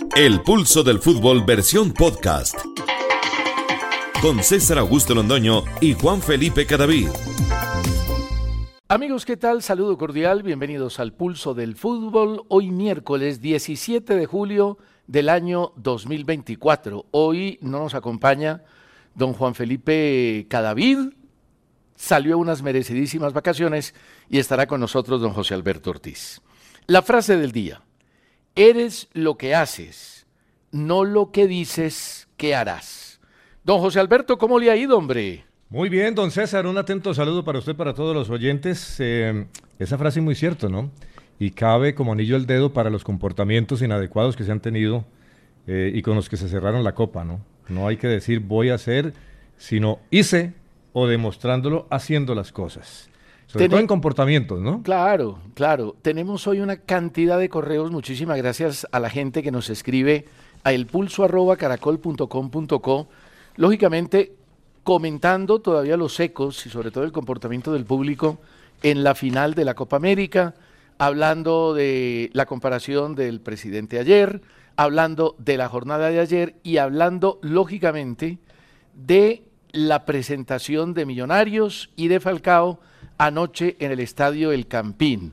El Pulso del Fútbol versión podcast. Con César Augusto Londoño y Juan Felipe Cadavid. Amigos, ¿qué tal? Saludo cordial, bienvenidos al Pulso del Fútbol. Hoy miércoles 17 de julio del año 2024. Hoy no nos acompaña don Juan Felipe Cadavid. Salió a unas merecidísimas vacaciones y estará con nosotros don José Alberto Ortiz. La frase del día: eres lo que haces, no lo que dices que harás. Don José Alberto, ¿cómo le ha ido, hombre? Muy bien, don César, un atento saludo para usted, para todos los oyentes. Esa frase es muy cierta, ¿no? Y cabe como anillo al dedo para los comportamientos inadecuados que se han tenido y con los que se cerraron la copa, ¿no? No hay que decir voy a hacer, sino hice o demostrándolo haciendo las cosas. Sobre todo en comportamientos, ¿no? Claro, claro. Tenemos hoy una cantidad de correos. Muchísimas gracias a la gente que nos escribe a elpulso@caracol.com.co. Lógicamente, comentando todavía los ecos y sobre todo el comportamiento del público en la final de la Copa América, hablando de la comparación del presidente ayer, hablando de la jornada de ayer y hablando, lógicamente, de la presentación de Millonarios y de Falcao anoche en el estadio El Campín.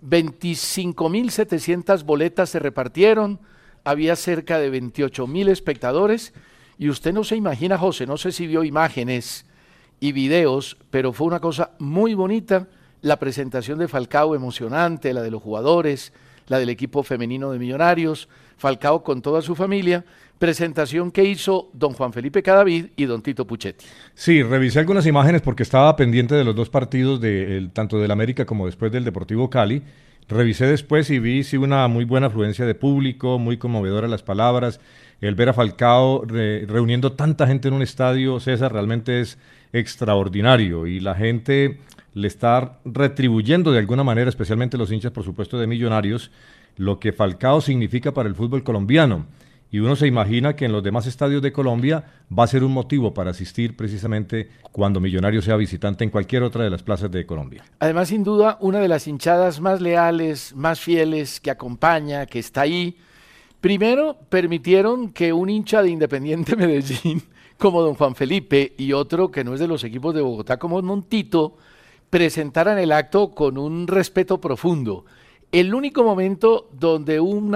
25.700 boletas se repartieron, había cerca de 28.000 espectadores y usted no se imagina, José, no sé si vio imágenes y videos, pero fue una cosa muy bonita, la presentación de Falcao emocionante, la de los jugadores, la del equipo femenino de Millonarios, Falcao con toda su familia, presentación que hizo don Juan Felipe Cadavid y don Tito Puchetti. Sí, revisé algunas imágenes porque estaba pendiente de los dos partidos, tanto del América como después del Deportivo Cali. Revisé después y vi sí una muy buena afluencia de público, muy conmovedora las palabras. El ver a Falcao reuniendo tanta gente en un estadio, César, realmente es extraordinario y la gente le está retribuyendo de alguna manera, especialmente los hinchas, por supuesto, de Millonarios, lo que Falcao significa para el fútbol colombiano. Y uno se imagina que en los demás estadios de Colombia va a ser un motivo para asistir precisamente cuando Millonarios sea visitante en cualquier otra de las plazas de Colombia. Además, sin duda, una de las hinchadas más leales, más fieles, que acompaña, que está ahí. Primero, permitieron que un hincha de Independiente Medellín, como don Juan Felipe, y otro que no es de los equipos de Bogotá, como don Tito, presentaran el acto con un respeto profundo. El único momento donde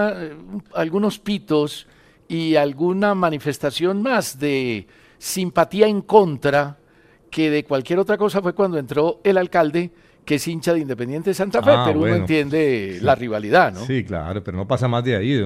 algunos pitos y alguna manifestación más de simpatía en contra que de cualquier otra cosa fue cuando entró el alcalde, que es hincha de Independiente Santa Fe, pero bueno, uno entiende la rivalidad, ¿no? Sí, claro, pero no pasa más de ahí,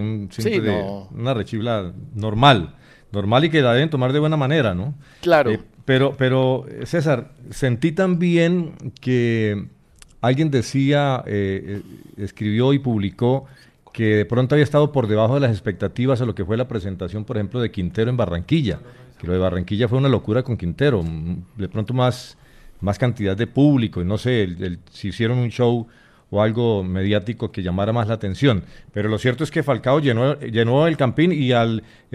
una rechifla normal y que la deben tomar de buena manera, ¿no? Claro. Pero César, sentí también que alguien decía, escribió y publicó que de pronto había estado por debajo de las expectativas a lo que fue la presentación, por ejemplo, de Quintero en Barranquilla, que lo de Barranquilla fue una locura con Quintero, de pronto más cantidad de público, y no sé, si hicieron un show o algo mediático que llamara más la atención, pero lo cierto es que Falcao llenó el Campín y a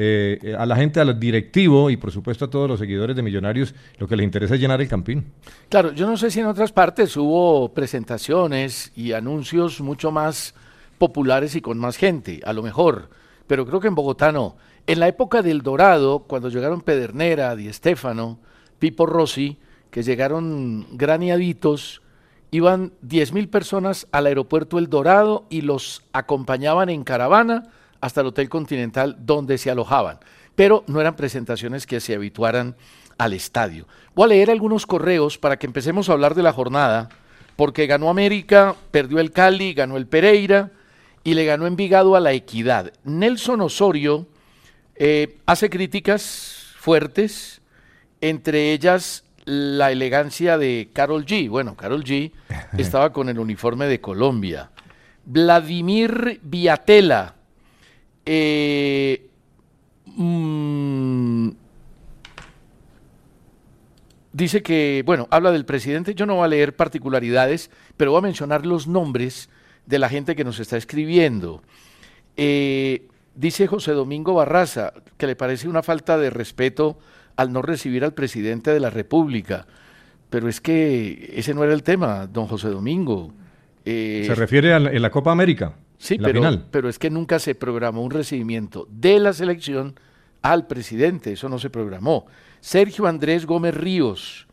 la gente, al directivo y por supuesto a todos los seguidores de Millonarios, lo que les interesa es llenar el Campín. Claro, yo no sé si en otras partes hubo presentaciones y anuncios mucho más populares y con más gente, a lo mejor, pero creo que en Bogotá no. En la época del Dorado, cuando llegaron Pedernera, Di Stéfano, Pipo Rossi, que llegaron graniaditos, iban 10.000 personas al aeropuerto El Dorado y los acompañaban en caravana hasta el Hotel Continental donde se alojaban, pero no eran presentaciones que se habituaran al estadio. Voy a leer algunos correos para que empecemos a hablar de la jornada, porque ganó América, perdió el Cali, ganó el Pereira y le ganó Envigado a la Equidad. Nelson Osorio hace críticas fuertes, entre ellas la elegancia de Karol G. Bueno, Karol G estaba con el uniforme de Colombia. Vladimir Viatela dice que, bueno, habla del presidente. Yo no voy a leer particularidades, pero voy a mencionar los nombres de la gente que nos está escribiendo. Dice José Domingo Barraza que le parece una falta de respeto al no recibir al presidente de la República. Pero es que ese no era el tema, don José Domingo. ¿Se refiere en la Copa América? Sí, la final. pero es que nunca se programó un recibimiento de la selección al presidente, eso no se programó. Sergio Andrés Gómez Ríos,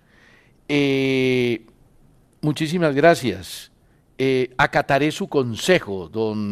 muchísimas gracias. Acataré su consejo,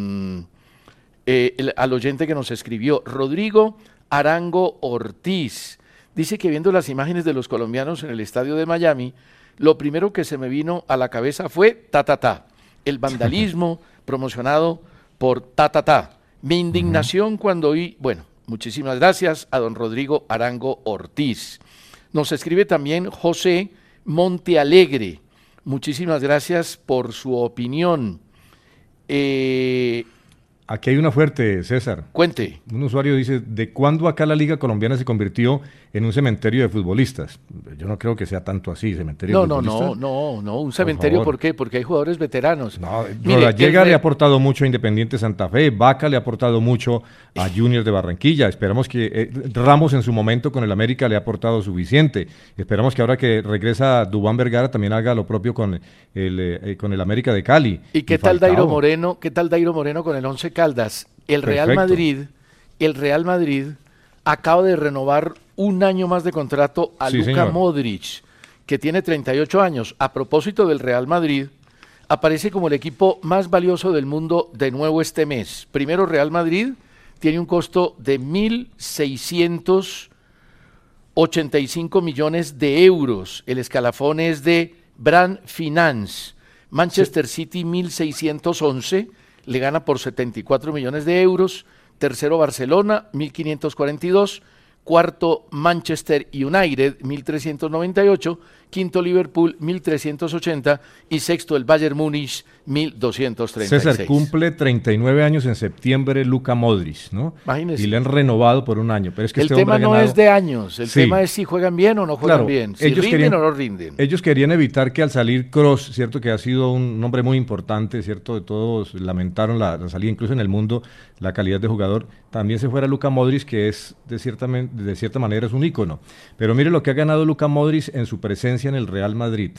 al oyente que nos escribió. Rodrigo Arango Ortiz dice que viendo las imágenes de los colombianos en el estadio de Miami, lo primero que se me vino a la cabeza fue el vandalismo promocionado por Mi indignación cuando oí, bueno, muchísimas gracias a don Rodrigo Arango Ortiz. Nos escribe también José Montealegre. Muchísimas gracias por su opinión. Aquí hay una fuerte, César. Cuente. Un usuario dice, ¿de cuándo acá la Liga Colombiana se convirtió en un cementerio de futbolistas? Yo no creo que sea tanto así, cementerio de futbolistas. No, un cementerio, ¿por qué? Porque hay jugadores veteranos. No, Rodallega le ha aportado mucho a Independiente Santa Fe, Vaca le ha aportado mucho a Junior de Barranquilla, esperamos que Ramos en su momento con el América le ha aportado suficiente, esperamos que ahora que regresa Duván Vergara también haga lo propio con el América de Cali. ¿Y qué tal Dairo Moreno? ¿Qué tal Dairo Moreno con el Once Caldas? El Real Madrid acaba de renovar un año más de contrato a Luka Modric, que tiene 38 años. A propósito del Real Madrid, aparece como el equipo más valioso del mundo de nuevo este mes. Primero, Real Madrid tiene un costo de 1.685 millones de euros. El escalafón es de Brand Finance. Manchester City, 1.611, le gana por 74 millones de euros. Tercero, Barcelona, 1.542. Cuarto, Manchester United, 1.398. Quinto, Liverpool, 1.380. Y sexto, el Bayern Múnich, 1.236. César, cumple 39 años en septiembre Luka Modric, ¿no? Imagínese. Y le han renovado por un año. Pero es que el tema no es de años, el tema es si juegan bien o no juegan bien, si rinden o no rinden. Ellos querían evitar que al salir Kroos, cierto, que ha sido un hombre muy importante, cierto, todos lamentaron la salida, incluso en el mundo, la calidad de jugador, también se fuera Luka Modric, que es de cierta manera es un ícono. Pero mire lo que ha ganado Luka Modric en su presencia en el Real Madrid.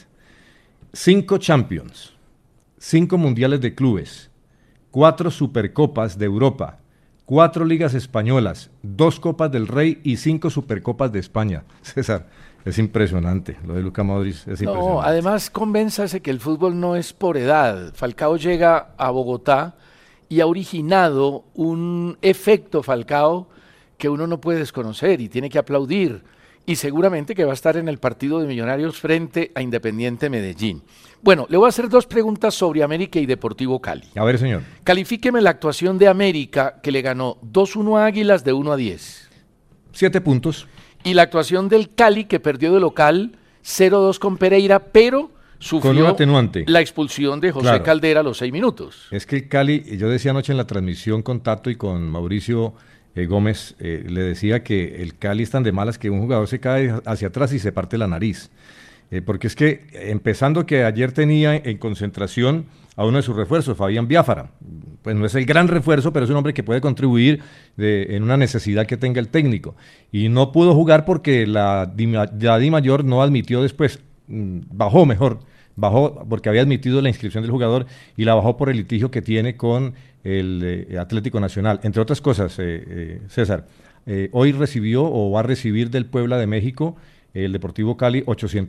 5 Champions, 5 Mundiales de Clubes, 4 Supercopas de Europa, 4 Ligas Españolas, 2 Copas del Rey y 5 Supercopas de España. César, es impresionante, lo de Luka Modric es impresionante. No, además convénzase que el fútbol no es por edad. Falcao llega a Bogotá y ha originado un efecto Falcao que uno no puede desconocer y tiene que aplaudir. Y seguramente que va a estar en el partido de Millonarios frente a Independiente Medellín. Bueno, le voy a hacer 2 preguntas sobre América y Deportivo Cali. A ver, señor. Califíqueme la actuación de América, que le ganó 2-1 a Águilas de 1 a 10. 7 puntos. Y la actuación del Cali, que perdió de local 0-2 con Pereira, pero sufrió la expulsión de José Caldera a los 6 minutos. Es que el Cali, yo decía anoche en la transmisión con Tato y con Mauricio Gómez, le decía que el Cali es tan de malas que un jugador se cae hacia atrás y se parte la nariz. Porque es que, empezando que ayer tenía en concentración a uno de sus refuerzos, Fabián Biafara. Pues no es el gran refuerzo, pero es un hombre que puede contribuir en una necesidad que tenga el técnico. Y no pudo jugar porque la DIMAYOR no admitió después, bajó porque había admitido la inscripción del jugador y la bajó por el litigio que tiene con el Atlético Nacional. Entre otras cosas, César, hoy recibió o va a recibir del Puebla de México el Deportivo Cali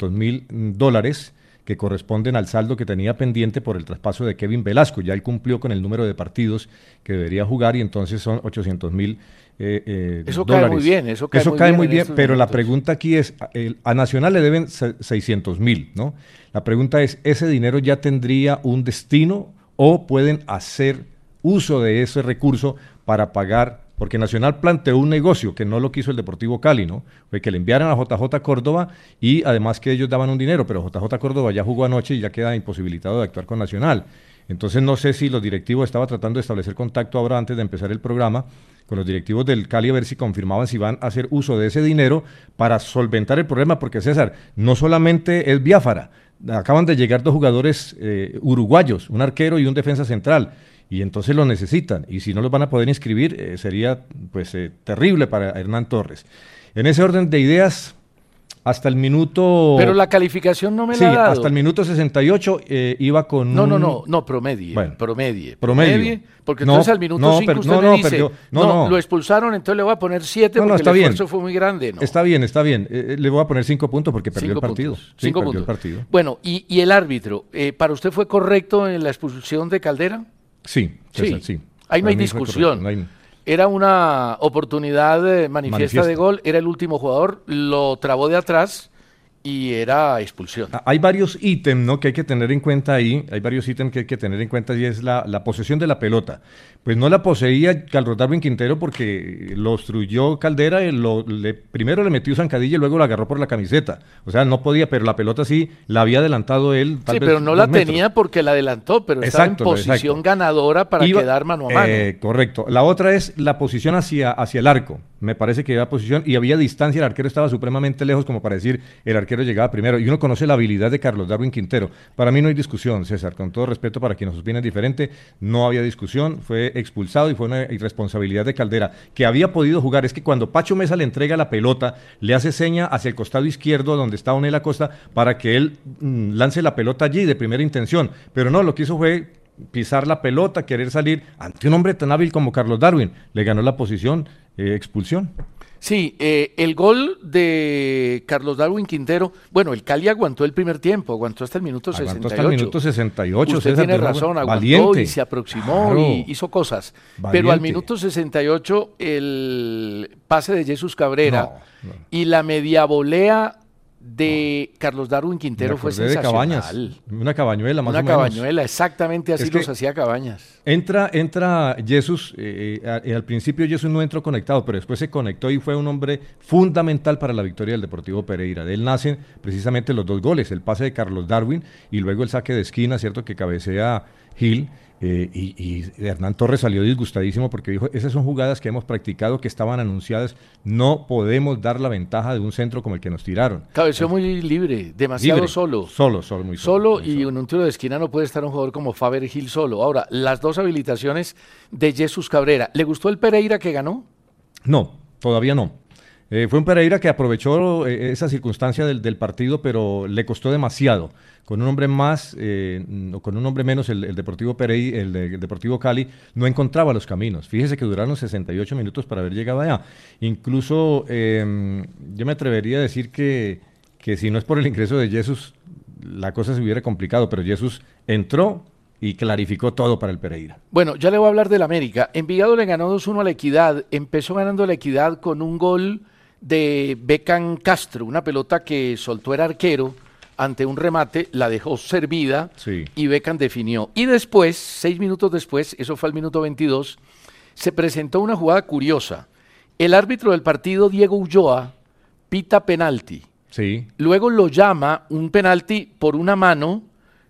$800,000 que corresponden al saldo que tenía pendiente por el traspaso de Kevin Velasco. Ya él cumplió con el número de partidos que debería jugar y entonces son $800,000 eso cae muy bien, eso cae muy bien, pero la pregunta aquí es, a Nacional le deben 600,000, ¿no? La pregunta es, ¿ese dinero ya tendría un destino o pueden hacer uso de ese recurso para pagar? Porque Nacional planteó un negocio que no lo quiso el Deportivo Cali, ¿no? Fue que le enviaran a JJ Córdoba y además que ellos daban un dinero, pero JJ Córdoba ya jugó anoche y ya queda imposibilitado de actuar con Nacional. Entonces no sé si los directivos estaban tratando de establecer contacto ahora antes de empezar el programa con los directivos del Cali a ver si confirmaban si van a hacer uso de ese dinero para solventar el problema, porque César, no solamente es Biafara, acaban de llegar 2 jugadores uruguayos, un arquero y un defensa central, y entonces lo necesitan, y si no los van a poder inscribir, sería pues terrible para Hernán Torres. En ese orden de ideas, Hasta el minuto... Pero la calificación no me sí, la ha dado. hasta el minuto 68 iba con No, promedie. Bueno, promedie. Porque no, entonces al minuto 5 usted me dice, lo expulsaron, entonces le voy a poner 7 porque está el bien. esfuerzo fue muy grande. No. Está bien. Le voy a poner 5 puntos porque perdió el partido. Cinco perdió puntos. el partido. Bueno, y el árbitro, ¿para usted fue correcto en la expulsión de Caldera? Sí, César, sí. Ahí no hay discusión. Era una oportunidad manifiesta de gol, era el último jugador, lo trabó de atrás y era expulsión. Hay varios ítems, ¿no?, que hay que tener en cuenta ahí, y es la posesión de la pelota. Pues no la poseía Carlos Darwin Quintero porque lo obstruyó Caldera, primero le metió zancadilla y luego la agarró por la camiseta. O sea, no podía, pero la pelota sí la había adelantado él. Sí, pero no la tenía porque la adelantó, pero estaba en posición ganadora para quedar mano a mano. Correcto. La otra es la posición hacia el arco. Me parece que había posición y había distancia, el arquero estaba supremamente lejos como para decir el arquero llegaba primero. Y uno conoce la habilidad de Carlos Darwin Quintero. Para mí no hay discusión, César, con todo respeto para quienes opinan diferente, no había discusión, fue expulsado y fue una irresponsabilidad de Caldera, que había podido jugar. Es que cuando Pacho Mesa le entrega la pelota, le hace seña hacia el costado izquierdo donde está Onel Acosta para que él lance la pelota allí de primera intención, pero no, lo que hizo fue pisar la pelota, querer salir ante un hombre tan hábil como Carlos Darwin, le ganó la posición, expulsión. Sí, el gol de Carlos Darwin Quintero, bueno, el Cali aguantó el primer tiempo, aguantó hasta el minuto 68. Hasta el minuto 68. Usted César, tiene razón, aguantó valiente. Y se aproximó, claro, y hizo cosas. Valiente. Pero al minuto 68 el pase de Jesús Cabrera y la media volea de Carlos Darwin Quintero fue sensacional. De Cabañas, una cabañuela más o menos. Una cabañuela, exactamente así los hacía Cabañas. Entra Jesús, al principio Jesús no entró conectado, pero después se conectó y fue un hombre fundamental para la victoria del Deportivo Pereira. De él nacen precisamente los dos goles, el pase de Carlos Darwin y luego el saque de esquina, ¿cierto?, que cabecea Gil. Y Hernán Torres salió disgustadísimo porque dijo, esas son jugadas que hemos practicado, que estaban anunciadas, no podemos dar la ventaja de un centro como el que nos tiraron. Cabeció muy libre, demasiado libre. Solo, muy solo. Y en un tiro de esquina no puede estar un jugador como Faber Gil solo. Ahora, las dos habilitaciones de Jesús Cabrera. ¿Le gustó el Pereira que ganó? No, todavía no. Fue un Pereira que aprovechó esa circunstancia del partido, pero le costó demasiado. Con un hombre más, o con un hombre menos, el Deportivo Pereira, el Deportivo Cali, no encontraba los caminos. Fíjese que duraron 68 minutos para haber llegado allá. Incluso, yo me atrevería a decir que si no es por el ingreso de Jesús, la cosa se hubiera complicado, pero Jesús entró y clarificó todo para el Pereira. Bueno, ya le voy a hablar del América. Envigado le ganó 2-1 a la Equidad. Empezó ganando la Equidad con un gol de Beckham Castro, una pelota que soltó el arquero ante un remate, la dejó servida, sí, y Beckham definió. Y después, 6 minutos después, eso fue al minuto 22, se presentó una jugada curiosa. El árbitro del partido, Diego Ulloa, pita penalti. Sí. Luego lo llama un penalti por una mano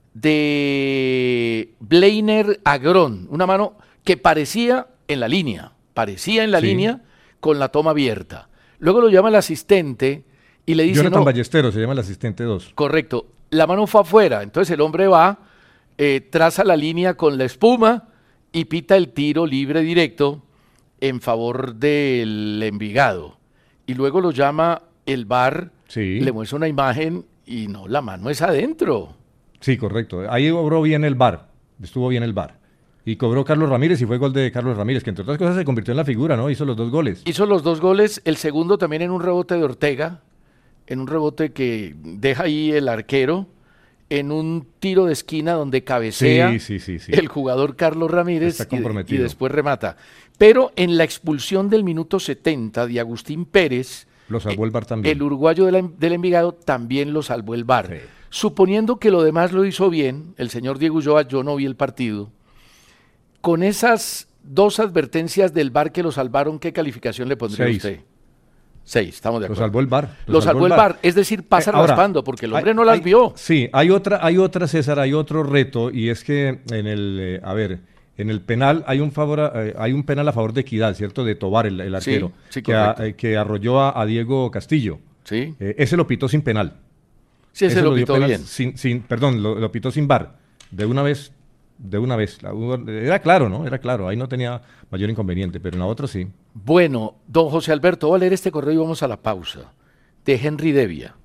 de Bleiner Agrón, una mano que parecía en la línea con la toma abierta. Luego lo llama el asistente y le dice... Jonathan Ballesteros, se llama el asistente 2. Correcto. La mano fue afuera, entonces el hombre va, traza la línea con la espuma y pita el tiro libre directo en favor del Envigado. Y luego lo llama el VAR, sí, le muestra una imagen y no, la mano es adentro. Sí, correcto. Ahí obró bien el VAR, estuvo bien el VAR. Y cobró Carlos Ramírez y fue gol de Carlos Ramírez, que entre otras cosas se convirtió en la figura, ¿no? Hizo los 2 goles. Hizo los 2 goles, el segundo también en un rebote de Ortega, en un rebote que deja ahí el arquero, en un tiro de esquina donde cabecea sí. el jugador Carlos Ramírez y después remata. Pero en la expulsión del minuto 70 de Agustín Pérez, lo salvó el VAR también. El uruguayo del Envigado también lo salvó el VAR. Sí. Suponiendo que lo demás lo hizo bien, el señor Diego Ulloa, yo no vi el partido, con esas 2 advertencias del VAR que lo salvaron, ¿qué calificación le pondría usted? 6, estamos de acuerdo. Lo salvó el VAR. Lo salvó el VAR, es decir, pasa raspando, porque el hombre no las vio. Sí, hay otra, César, hay otro reto, y es que en el penal hay un penal a favor de Equidad, ¿cierto? De Tobar, el arquero, sí, que arrolló a Diego Castillo. Sí. Ese lo pitó sin penal. Sí, ese lo pitó bien. Lo pitó sin VAR, de una vez. Era claro, ¿no? Era claro, ahí no tenía mayor inconveniente, pero en la otra sí. Bueno, don José Alberto, voy a leer este correo y vamos a la pausa. De Henry Devia.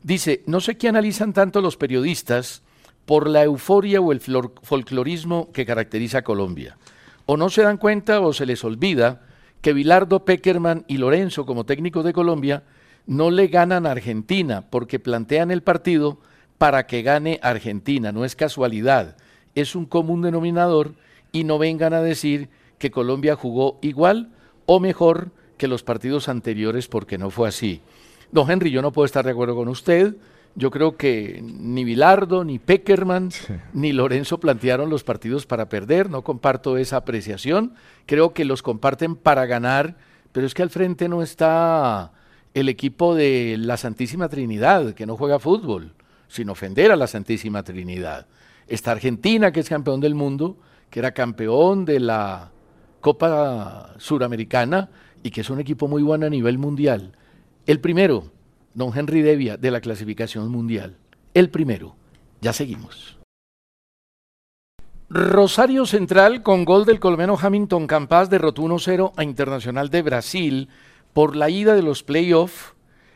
Dice, no sé qué analizan tanto los periodistas por la euforia o el folclorismo que caracteriza a Colombia. O no se dan cuenta o se les olvida que Bilardo, Pekerman y Lorenzo, como técnicos de Colombia, no le ganan a Argentina porque plantean el partido para que gane Argentina. No es casualidad, es un común denominador y no vengan a decir que Colombia jugó igual o mejor que los partidos anteriores porque no fue así. Don Henry, yo no puedo estar de acuerdo con usted. Yo creo que ni Bilardo, ni Pekerman, ni Lorenzo plantearon los partidos para perder. No comparto esa apreciación. Creo que los comparten para ganar, pero es que al frente no está el equipo de la Santísima Trinidad, que no juega fútbol, sin ofender a la Santísima Trinidad. Está Argentina, que es campeón del mundo, que era campeón de la Copa Suramericana y que es un equipo muy bueno a nivel mundial. El primero, don Henry Devia, de la clasificación mundial. El primero. Ya seguimos. Rosario Central, con gol del colombiano Hamilton Campas, derrotó 1-0 a Internacional de Brasil por la ida de los playoffs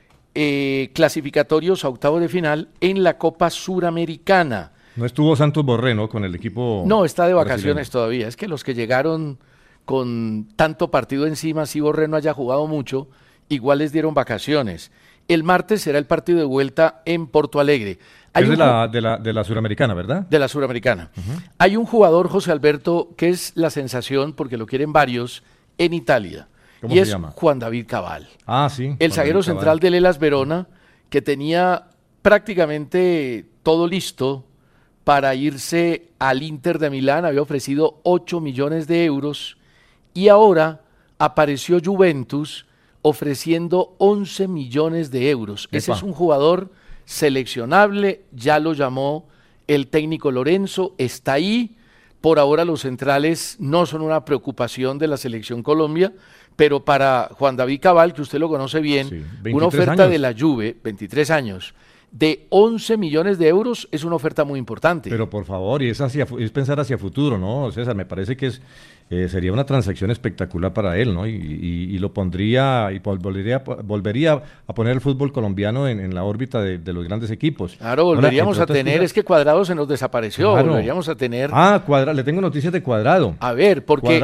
clasificatorios a octavos de final en la Copa Suramericana. No estuvo Santos Borré, ¿no? Con el equipo. No, está de vacaciones brasileño todavía. Es que los que llegaron con tanto partido encima, si Borré no haya jugado mucho, igual les dieron vacaciones. El martes será el partido de vuelta en Porto Alegre. Es de la Suramericana, ¿verdad? De la Suramericana. Hay un jugador, José Alberto, que es la sensación, porque lo quieren varios, en Italia. ¿Cómo y se es llama? Juan David Cabal. Ah, sí. El zaguero central del Hellas Verona, que tenía prácticamente todo listo para irse al Inter de Milán, había ofrecido 8 millones de euros y ahora apareció Juventus ofreciendo 11 millones de euros. Epa. Ese es un jugador seleccionable, ya lo llamó el técnico Lorenzo, está ahí. Por ahora los centrales no son una preocupación de la selección Colombia, pero para Juan David Cabal, que usted lo conoce bien, Sí, una oferta años. de la Juve, 23 años, de 11 millones de euros es una oferta muy importante. Pero por favor, y es pensar hacia futuro, ¿no? César, me parece que sería una transacción espectacular para él, ¿no? Y lo pondría y volvería a poner el fútbol colombiano en la órbita de los grandes equipos. Claro, volveríamos a tener, es que Cuadrado se nos desapareció, Claro. volveríamos a tener... Le tengo noticias de Cuadrado. A ver, porque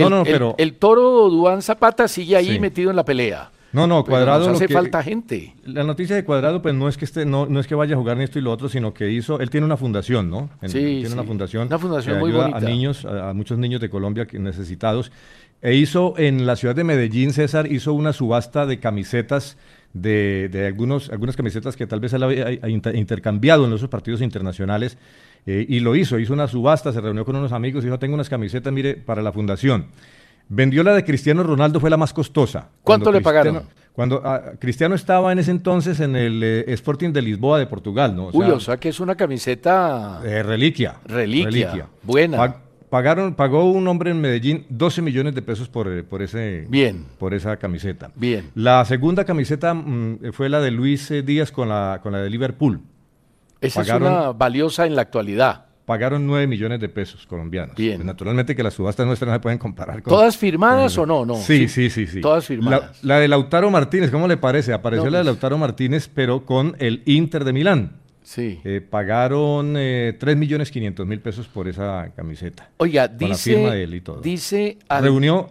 el toro Duván Zapata sigue ahí Sí. metido en la pelea. No, Pero Cuadrado. nos hace falta gente. La noticia de Cuadrado, pues no es que no es que vaya a jugar ni esto y lo otro, sino que él tiene una fundación, ¿no? Tiene una fundación que muy ayuda bonita. a niños, a muchos niños de Colombia necesitados. E hizo en la ciudad de Medellín, César, hizo una subasta de camisetas de algunas camisetas que tal vez él había intercambiado en esos partidos internacionales. Y lo hizo una subasta, se reunió con unos amigos y dijo, tengo unas camisetas, mire, para la fundación. Vendió la de Cristiano Ronaldo, fue la más costosa. ¿Cuánto le pagaron? Cuando Cristiano estaba en ese entonces en el Sporting de Lisboa de Portugal, ¿no? O sea que es una camiseta... reliquia. Buena. Pagó un hombre en Medellín 12 millones de pesos por esa camiseta. Bien. La segunda camiseta fue la de Luis Díaz con la de Liverpool. Esa es una valiosa en la actualidad. Pagaron 9 millones de pesos colombianos. Bien. Pues naturalmente que las subastas nuestras no se pueden comparar con... ¿Todas firmadas o no? Sí. Todas firmadas. La de Lautaro Martínez, ¿cómo le parece? Apareció la de pues. Lautaro Martínez, pero con el Inter de Milán. Sí. Pagaron 3.500.000 pesos por esa camiseta. Oiga, con la firma de él y todo. Reunió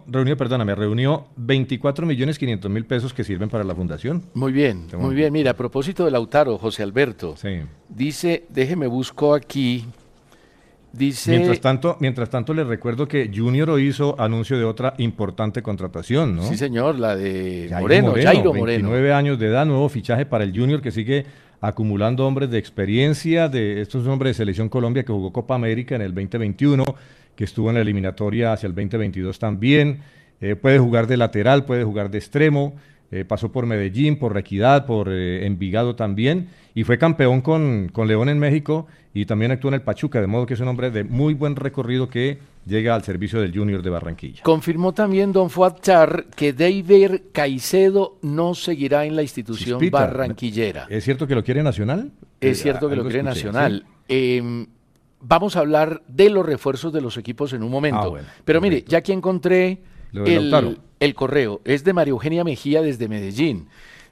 24.500.000 pesos que sirven para la fundación. Muy bien. Mira, a propósito de Lautaro, José Alberto. Sí. Dice, déjeme busco aquí... Dice... Mientras tanto, les recuerdo que Junior hizo anuncio de otra importante contratación, ¿no? Sí, señor, la de Jairo Moreno. 29 años de edad, nuevo fichaje para el Junior que sigue acumulando hombres de experiencia, de estos hombres de Selección Colombia que jugó Copa América en el 2021, que estuvo en la eliminatoria hacia el 2022 también. Puede jugar de lateral, puede jugar de extremo. Pasó por Medellín, por Equidad, por Envigado también, y fue campeón con León en México y también actuó en el Pachuca, de modo que es un hombre de muy buen recorrido que llega al servicio del Junior de Barranquilla. Confirmó también don Fuad Char que David Caicedo no seguirá en la institución barranquillera. ¿Es cierto que lo quiere Nacional? Es cierto que lo quiere Nacional. ¿Sí? Vamos a hablar de los refuerzos de los equipos en un momento. Bueno, pero mire, ya que encontré el correo, es de María Eugenia Mejía desde Medellín.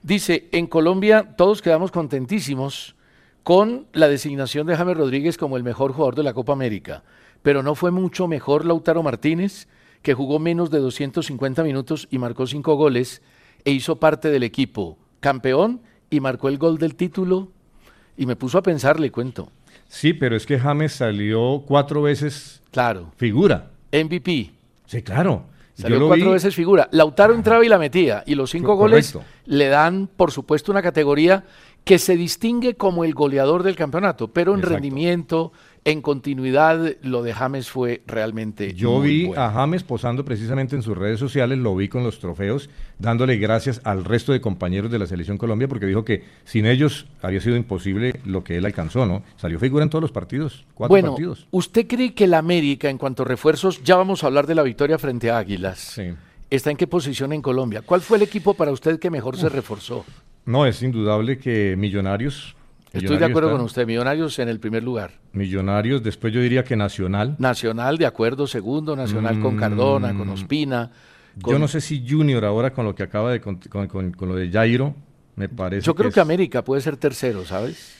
Dice, en Colombia todos quedamos contentísimos con la designación de James Rodríguez como el mejor jugador de la Copa América, pero ¿no fue mucho mejor Lautaro Martínez, que jugó menos de 250 minutos y marcó 5 goles e hizo parte del equipo campeón y marcó el gol del título? Y me puso a pensar, le cuento. Sí, pero es que James salió 4 veces Claro. figura. MVP. Sí, claro. Salió 4 veces figura. Lautaro entraba y la metía. Y los 5 goles le dan, por supuesto, una categoría que se distingue como el goleador del campeonato. Pero en rendimiento, en continuidad, lo de James fue realmente Yo muy vi bueno. a James posando precisamente en sus redes sociales, lo vi con los trofeos, dándole gracias al resto de compañeros de la Selección Colombia, porque dijo que sin ellos había sido imposible lo que él alcanzó, ¿no? Salió figura en todos los partidos, 4 partidos. ¿Usted cree que el América, en cuanto a refuerzos, ya vamos a hablar de la victoria frente a Águilas, Sí. está en qué posición en Colombia? ¿Cuál fue el equipo para usted que mejor se reforzó? No, es indudable que Millonarios... Estoy de acuerdo con usted, Millonarios en el primer lugar. Millonarios, después yo diría que Nacional. Nacional, de acuerdo, segundo, Nacional con Cardona, con Ospina. Yo no sé si Junior ahora con lo que acaba de con lo de Jairo, me parece. Yo creo que América puede ser tercero, ¿sabes?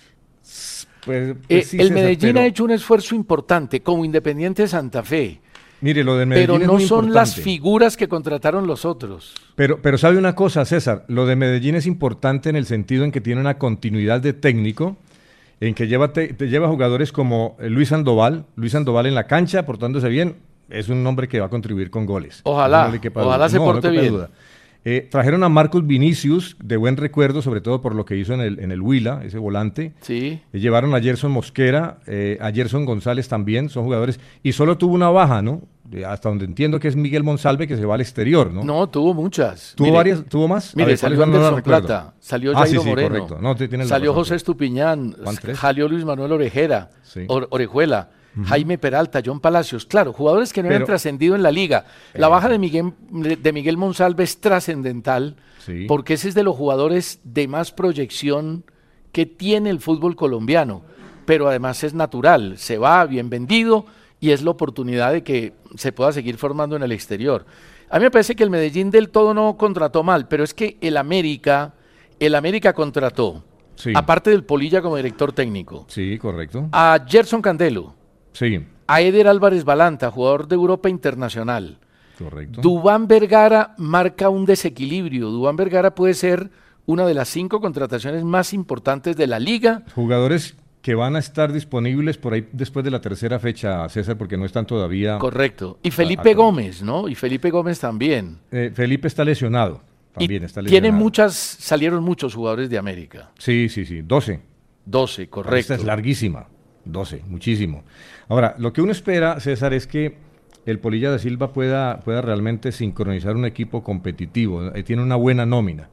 Pues sí, el César, Medellín ha hecho un esfuerzo importante como Independiente Santa Fe. Mire, lo de Medellín Pero es no muy son importante. las figuras que contrataron los otros. Pero sabe una cosa, César, lo de Medellín es importante en el sentido en que tiene una continuidad de técnico, en que te lleva jugadores como Luis Sandoval en la cancha, portándose bien, es un hombre que va a contribuir con goles. Ojalá, No le quepa ojalá duda. se No, porte no quepa bien. duda. Trajeron a Marcus Vinicius, de buen recuerdo, sobre todo por lo que hizo en el Huila, ese volante. Sí. Llevaron a Gerson Mosquera, a Gerson González también, son jugadores, y solo tuvo una baja, ¿no? Hasta donde entiendo que es Miguel Monsalve, que se va al exterior, ¿no? No, tuvo muchas. ¿Tuvo varias? ¿Tuvo más? Mire, salió Anderson Plata, salió Jairo sí, Moreno, correcto. No, tiene la salió razón. José Estupiñán, ¿Van 3? salió Luis Manuel Orejera, Sí. Orejuela, Jaime Peralta, John Palacios. Claro, jugadores que no habían Pero- trascendido en la liga. La baja de Miguel Monsalve es trascendental, Sí. porque ese es de los jugadores de más proyección que tiene el fútbol colombiano. Pero además es natural, se va bien vendido y es la oportunidad de que se pueda seguir formando en el exterior. A mí me parece que el Medellín del todo no contrató mal, pero es que el América contrató, Sí. aparte del Polilla como director técnico, Sí, correcto. a Gerson Candelo, Sí, a Eder Álvarez Balanta, jugador de Europa Internacional. correcto. Duván Vergara marca un desequilibrio. Duván Vergara puede ser una de las 5 contrataciones más importantes de la liga. Jugadores que van a estar disponibles por ahí después de la tercera fecha, César, porque no están todavía. Correcto. Y Felipe Gómez, ¿no? Y Felipe Gómez también. Felipe está lesionado. Y También está lesionado. salieron muchos jugadores de América. Sí, 12. 12, Esta correcto. es larguísima. 12, muchísimo. Ahora, lo que uno espera, César, es que el Polilla da Silva pueda realmente sincronizar un equipo competitivo. Tiene una buena nómina.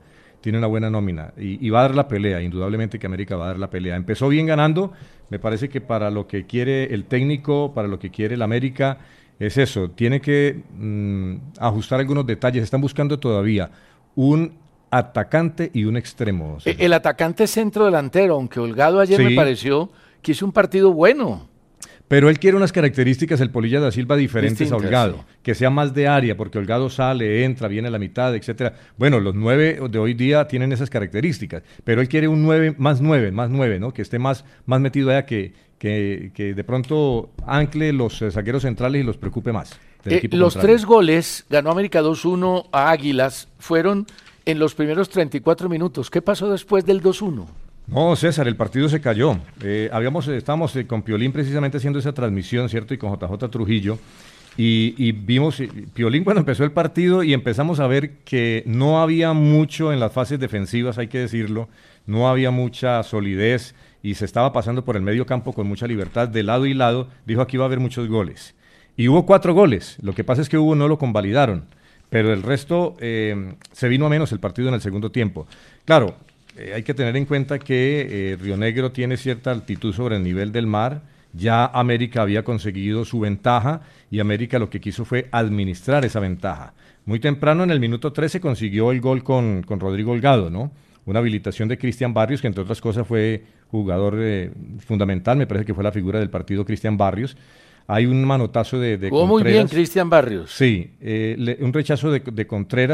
Y va a dar la pelea, indudablemente que América va a dar la pelea. Empezó bien ganando, me parece que para lo que quiere el técnico, para lo que quiere el América, es eso, tiene que ajustar algunos detalles. Están buscando todavía un atacante y un extremo. El atacante centro delantero, aunque Holgado ayer Sí. me pareció que hizo un partido bueno. Pero él quiere unas características, el Polilla da Silva, diferentes Distintas, a Holgado, sí. que sea más de área, porque Holgado sale, entra, viene a la mitad, etcétera. Bueno, los 9 de hoy día tienen esas características, pero él quiere un 9 más 9, ¿no? Que esté más metido allá, que de pronto ancle los zagueros centrales y los preocupe más. del equipo Los contrario. 3 goles, ganó América 2-1 a Águilas, fueron en los primeros 34 minutos. ¿Qué pasó después del 2-1? No, César, el partido se cayó. Estábamos con Piolín precisamente haciendo esa transmisión, ¿cierto? Y con JJ Trujillo. Y vimos, Piolín cuando empezó el partido y empezamos a ver que no había mucho en las fases defensivas, hay que decirlo. No había mucha solidez y se estaba pasando por el medio campo con mucha libertad de lado y lado. Dijo aquí va a haber muchos goles. Y hubo 4 goles. Lo que pasa es que no lo convalidaron. Pero el resto se vino a menos el partido en el segundo tiempo. Claro, hay que tener en cuenta que Río Negro tiene cierta altitud sobre el nivel del mar. Ya América había conseguido su ventaja y América lo que quiso fue administrar esa ventaja. Muy temprano, en el minuto 13, consiguió el gol con Rodrigo Holgado, ¿no? Una habilitación de Cristian Barrios, que entre otras cosas fue jugador fundamental, me parece que fue la figura del partido Cristian Barrios. Hay un manotazo de Jugó muy bien Contreras. Cristian Barrios. Sí, un rechazo de Contreras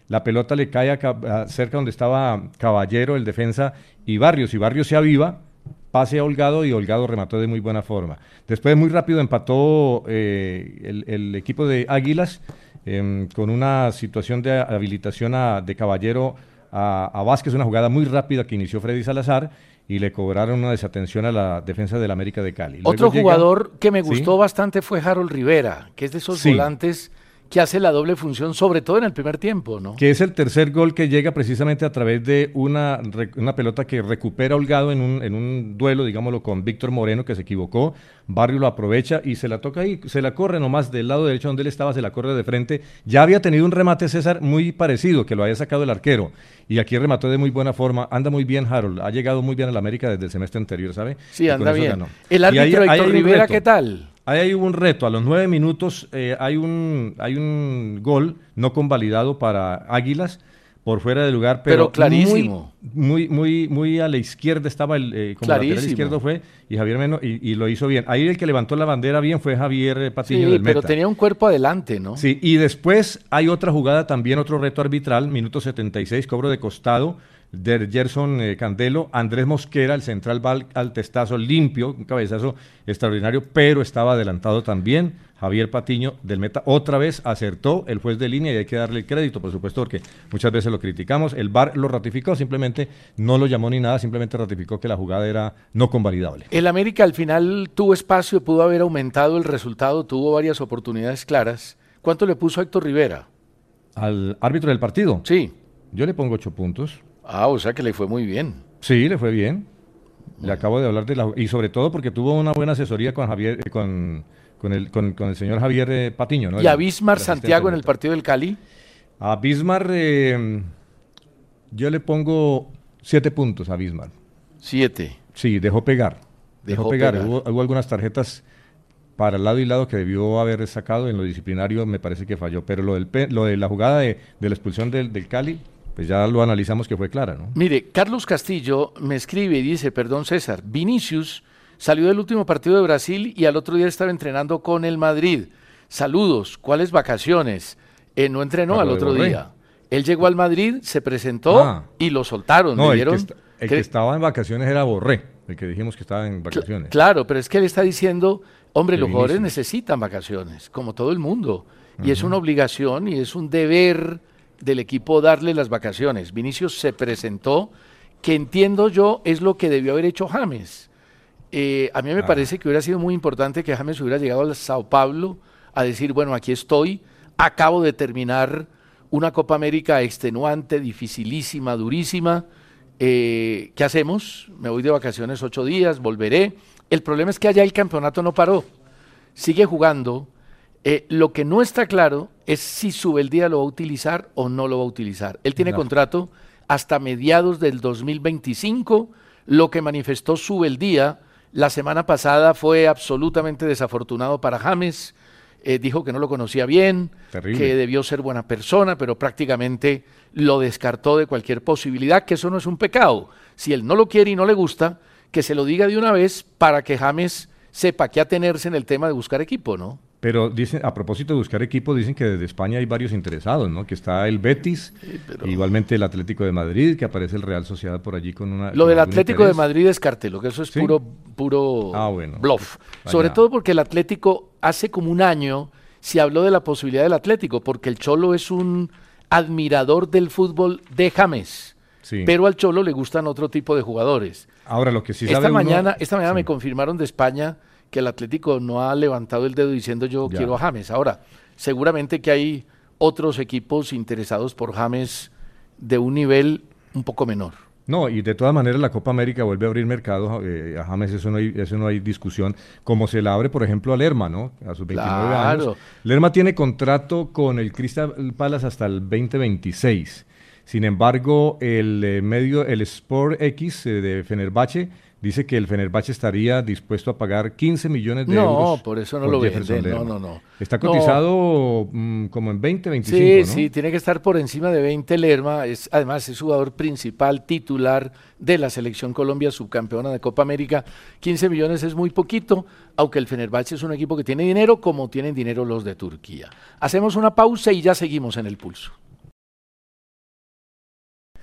la pelota le cae cerca donde estaba Caballero, el defensa, y Barrios se aviva, pase a Holgado y Holgado remató de muy buena forma. Después muy rápido empató el equipo de Águilas con una situación de habilitación de Caballero a Vázquez, una jugada muy rápida que inició Freddy Salazar y le cobraron una desatención a la defensa del América de Cali. Luego Otro jugador que me ¿sí? gustó bastante fue Harold Rivera, que es de esos volantes que hace la doble función, sobre todo en el primer tiempo, ¿no? Que es el tercer gol que llega precisamente a través de una pelota que recupera Holgado en un duelo, digámoslo, con Víctor Moreno, que se equivocó. Barrio lo aprovecha y se la toca ahí, se la corre nomás del lado derecho donde él estaba, se la corre de frente. Ya había tenido un remate, César, muy parecido, que lo había sacado el arquero. Y aquí remató de muy buena forma. Anda muy bien Harold, ha llegado muy bien a la América desde el semestre anterior, ¿sabe? Sí, anda bien. Ganó. El árbitro Héctor Rivera, ¿qué tal? Ahí hubo un reto, a los 9 minutos hay un gol no convalidado para Águilas por fuera de lugar, pero clarísimo. Muy a la izquierda estaba como lateral izquierdo fue, y Javier Meno, y lo hizo bien. Ahí el que levantó la bandera bien fue Javier Patiño del Meta. Pero tenía un cuerpo adelante, ¿no? Sí, y después hay otra jugada también, otro reto arbitral, minuto 76, cobro de costado, de Gerson Candelo, Andrés Mosquera, el central va al testazo limpio, un cabezazo extraordinario, pero estaba adelantado también. Javier Patiño del Meta otra vez acertó, el juez de línea, y hay que darle el crédito, por supuesto, porque muchas veces lo criticamos. El VAR lo ratificó, simplemente no lo llamó ni nada, simplemente ratificó que la jugada era no convalidable. El América al final tuvo espacio, pudo haber aumentado el resultado, tuvo varias oportunidades claras. ¿Cuánto le puso Héctor Rivera? ¿Al árbitro del partido? Sí. Yo le pongo 8 puntos. Ah, o sea que le fue muy bien. Sí, le fue bien. Le acabo de hablar y sobre todo porque tuvo una buena asesoría con Javier, con el señor Javier Patiño, ¿no? ¿Y a Bismar Santiago en el partido del Cali? A Bismar yo le pongo 7 puntos a Bismar. 7. Sí, dejó pegar. Dejó pegar. Hubo algunas tarjetas para lado y lado que debió haber sacado en lo disciplinario, me parece que falló, pero lo de la jugada de la expulsión del Cali, pues ya lo analizamos que fue clara, ¿no? Mire, Carlos Castillo me escribe y dice, perdón César, Vinicius salió del último partido de Brasil y al otro día estaba entrenando con el Madrid. Saludos, ¿cuáles vacaciones? No entrenó al otro día. Él llegó al Madrid, se presentó y lo soltaron. No, el que estaba en vacaciones era Borré, el que dijimos que estaba en vacaciones. Claro, pero es que él está diciendo, hombre, los jugadores necesitan vacaciones, como todo el mundo. Y es una obligación y es un deber del equipo darle las vacaciones. Vinicius se presentó, que entiendo yo es lo que debió haber hecho James. A mí me parece que hubiera sido muy importante que James hubiera llegado al Sao Paulo a decir, bueno, aquí estoy, acabo de terminar una Copa América extenuante, dificilísima, durísima. ¿Qué hacemos? Me voy de vacaciones 8 días, volveré. El problema es que allá el campeonato no paró, sigue jugando. Lo que no está claro es si Subeldía lo va a utilizar o no lo va a utilizar. Él tiene contrato hasta mediados del 2025. Lo que manifestó Subeldía la semana pasada fue absolutamente desafortunado para James. Dijo que no lo conocía bien, que debió ser buena persona, pero prácticamente lo descartó de cualquier posibilidad, que eso no es un pecado. Si él no lo quiere y no le gusta, que se lo diga de una vez para que James sepa qué atenerse en el tema de buscar equipo, ¿no? Pero dicen, a propósito de buscar equipo, dicen que desde España hay varios interesados, ¿no? Que está el Betis, igualmente el Atlético de Madrid, que aparece el Real Sociedad por allí con una... Lo del Atlético de Madrid descártelo, que eso es puro bluff. Sobre todo porque el Atlético, hace como un año, se habló de la posibilidad del Atlético, porque el Cholo es un admirador del fútbol de James, pero al Cholo le gustan otro tipo de jugadores. Ahora, lo que sí esta mañana me confirmaron de España que el Atlético no ha levantado el dedo diciendo yo quiero a James. Ahora, seguramente que hay otros equipos interesados por James de un nivel un poco menor. No, y de todas maneras la Copa América vuelve a abrir mercado, a James eso no hay discusión, como se la abre, por ejemplo, a Lerma, ¿no? A sus 29 años. Lerma tiene contrato con el Crystal Palace hasta el 2026. Sin embargo, el Sport X de Fenerbahce dice que el Fenerbahce estaría dispuesto a pagar 15 millones de euros. No, por eso no lo venden. No. Está cotizado como en 20, 25, ¿no? Sí, tiene que estar por encima de 20 Lerma. Además, es jugador principal, titular de la Selección Colombia, subcampeona de Copa América. 15 millones es muy poquito, aunque el Fenerbahce es un equipo que tiene dinero, como tienen dinero los de Turquía. Hacemos una pausa y ya seguimos en El Pulso.